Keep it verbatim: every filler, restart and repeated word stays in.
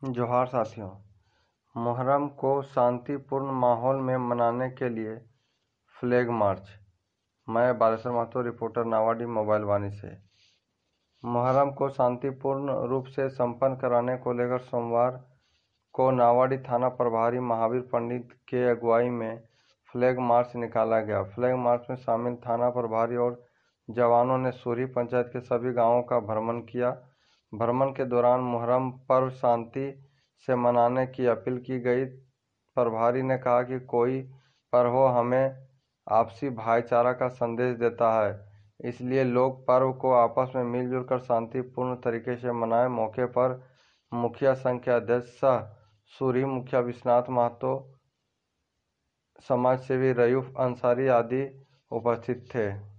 जोहार साथियों, मुहर्रम को शांतिपूर्ण माहौल में मनाने के लिए फ्लैग मार्च। मैं बालेश्वर महतो, रिपोर्टर नावाडी मोबाइल वाणी से। मुहर्रम को शांतिपूर्ण रूप से संपन्न कराने को लेकर सोमवार को नावाडी थाना प्रभारी महावीर पंडित के अगुवाई में फ्लैग मार्च निकाला गया। फ्लैग मार्च में शामिल थाना प्रभारी और जवानों ने सूरी पंचायत के सभी गांवों का भ्रमण किया। भ्रमण के दौरान मुहर्रम पर्व शांति से मनाने की अपील की गई। प्रभारी ने कहा कि कोई पर्व हो हमें आपसी भाईचारा का संदेश देता है, इसलिए लोग पर्व को आपस में मिलजुल कर शांतिपूर्ण तरीके से मनाएं। मौके पर मुखिया संघ के अध्यक्ष सह सूरी मुखिया विश्वनाथ महतो, समाज सेवी रयूफ अंसारी आदि उपस्थित थे।